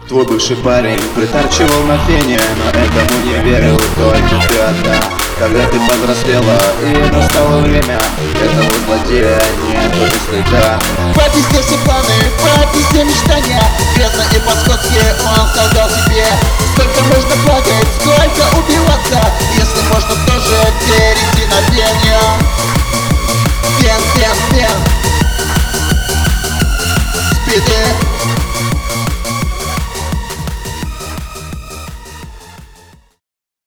Твой бывший парень притарчивал на фене, но этому не верил только ты одна. Когда ты повзрослела и настало время, этого злодея нету без следа. По пизде все планы, по пизде мечтания, грязно и по-скотски он солгал себе.